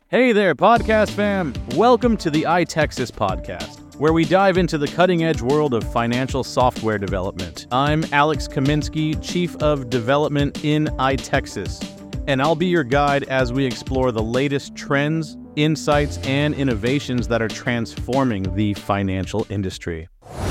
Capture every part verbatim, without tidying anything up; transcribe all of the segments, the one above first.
Hey there, podcast fam! Welcome to the iTexas podcast, where we dive into the cutting-edge world of financial software development. I'm Alex Kaminsky, Chief of Development in iTexas, and I'll be your guide as we explore the latest trends, insights, and innovations that are transforming the financial industry.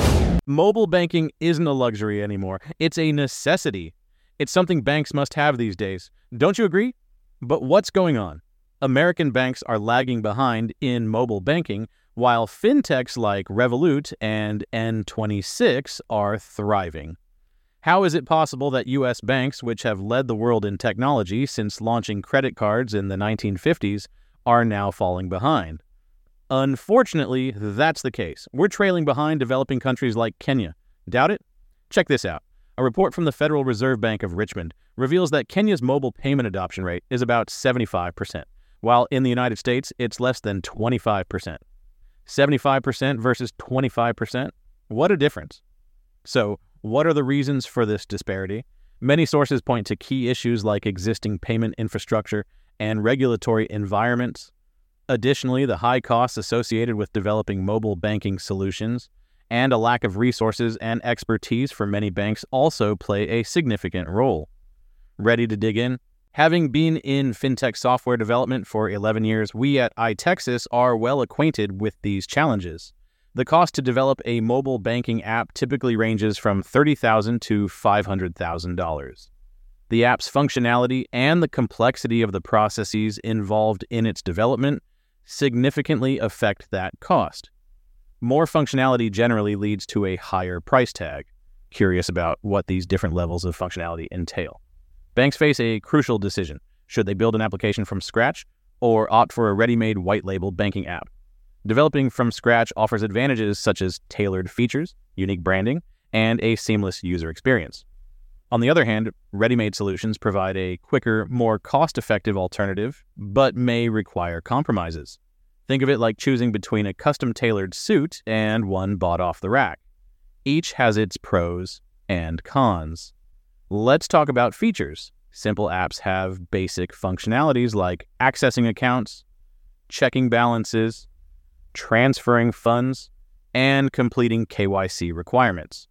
Mobile banking isn't a luxury anymore. It's a necessity. It's something banks must have these days. Don't you agree? But what's going on? American banks are lagging behind in mobile banking, while fintechs like Revolut and N twenty-six are thriving. How is it possible that U S banks, which have led the world in technology since launching credit cards in the nineteen fifties, are now falling behind? Unfortunately, that's the case. We're trailing behind developing countries like Kenya. Doubt it? Check this out. A report from the Federal Reserve Bank of Richmond reveals that Kenya's mobile payment adoption rate is about seventy-five percent. While in the United States, it's less than twenty-five percent. seventy-five percent versus twenty-five percent? What a difference. So, what are the reasons for this disparity? Many sources point to key issues like existing payment infrastructure and regulatory environments. Additionally, the high costs associated with developing mobile banking solutions and a lack of resources and expertise for many banks also play a significant role. Ready to dig in? Having been in fintech software development for eleven years, we at iTexas are well acquainted with these challenges. The cost to develop a mobile banking app typically ranges from thirty thousand dollars to five hundred thousand dollars. The app's functionality and the complexity of the processes involved in its development significantly affect that cost. More functionality generally leads to a higher price tag. Curious about what these different levels of functionality entail. Banks face a crucial decision. Should they build an application from scratch or opt for a ready-made white-label banking app? Developing from scratch offers advantages such as tailored features, unique branding, and a seamless user experience. On the other hand, ready-made solutions provide a quicker, more cost-effective alternative, but may require compromises. Think of it like choosing between a custom-tailored suit and one bought off the rack. Each has its pros and cons. Let's talk about features. Simple apps have basic functionalities like accessing accounts, checking balances, transferring funds, and completing K Y C requirements.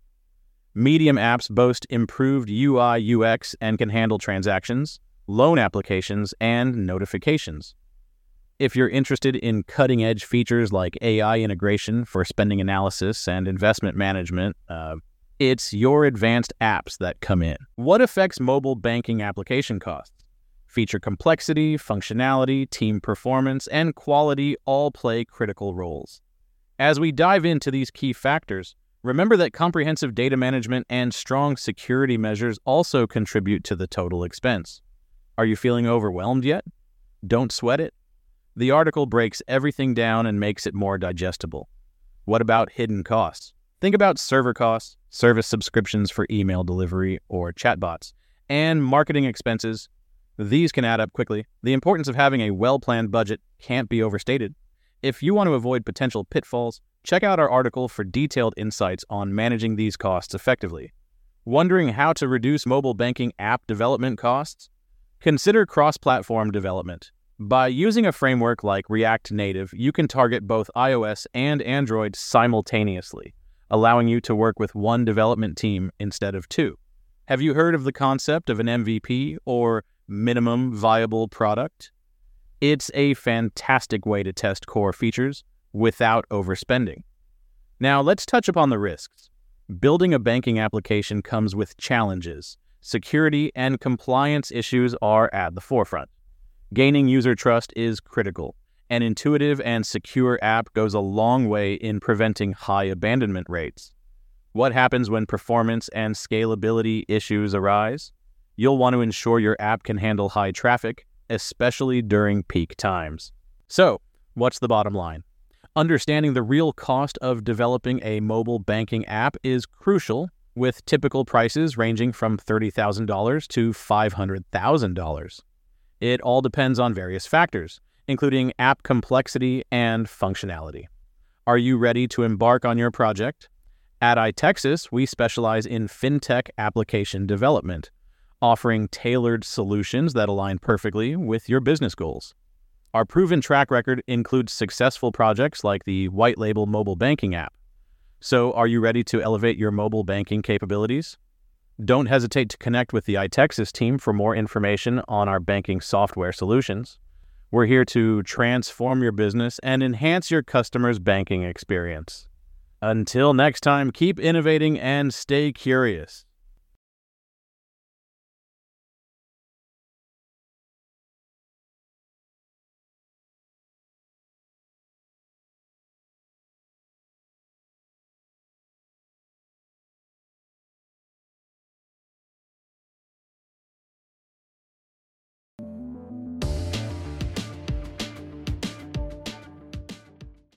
Medium apps boast improved U I U X and can handle transactions, loan applications, and notifications. If you're interested in cutting-edge features like A I integration for spending analysis and investment management, uh, it's your advanced apps that come in. What affects mobile banking application costs? Feature complexity, functionality, team performance, and quality all play critical roles. As we dive into these key factors, remember that comprehensive data management and strong security measures also contribute to the total expense. Are you feeling overwhelmed yet? Don't sweat it. The article breaks everything down and makes it more digestible. What about hidden costs? Think about server costs, service subscriptions for email delivery or chatbots, and marketing expenses. These can add up quickly. The importance of having a well-planned budget can't be overstated. If you want to avoid potential pitfalls, check out our article for detailed insights on managing these costs effectively. Wondering how to reduce mobile banking app development costs? Consider cross-platform development. By using a framework like React Native, you can target both iOS and Android simultaneously, allowing you to work with one development team instead of two. Have you heard of the concept of an M V P or minimum viable product? It's a fantastic way to test core features without overspending. Now let's touch upon the risks. Building a banking application comes with challenges. Security and compliance issues are at the forefront. Gaining user trust is critical. An intuitive and secure app goes a long way in preventing high abandonment rates. What happens when performance and scalability issues arise? You'll want to ensure your app can handle high traffic, especially during peak times. So, what's the bottom line? Understanding the real cost of developing a mobile banking app is crucial, with typical prices ranging from thirty thousand dollars to five hundred thousand dollars. It all depends on various factors, including app complexity and functionality. Are you ready to embark on your project? At iTexas, we specialize in fintech application development, offering tailored solutions that align perfectly with your business goals. Our proven track record includes successful projects like the White Label mobile banking app. So, are you ready to elevate your mobile banking capabilities? Don't hesitate to connect with the iTexus team for more information on our banking software solutions. We're here to transform your business and enhance your customers' banking experience. Until next time, keep innovating and stay curious.